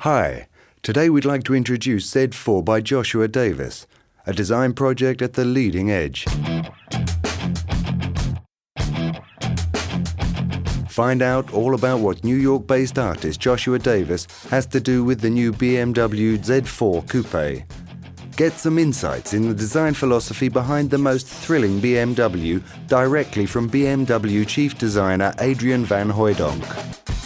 Hi, today we'd like to introduce Z4 by Joshua Davis, a design project at the leading edge. Find out all about what New York-based artist Joshua Davis has to do with the new BMW Z4 Coupe. Get some insights in the design philosophy behind the most thrilling BMW directly from BMW chief designer Adrian van Hooydonk.